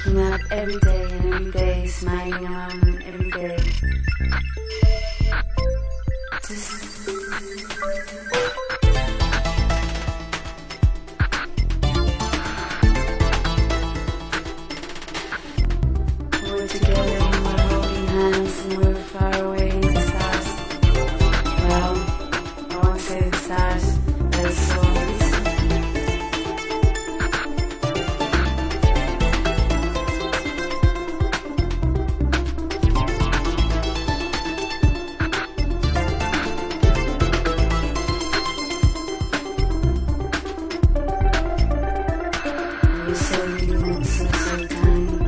waking up every day and every day, smiling around every day. Just we're together and we're holding hands and we're far away in the stars. Well, I won't say the stars, but the souls. You say you look so kind.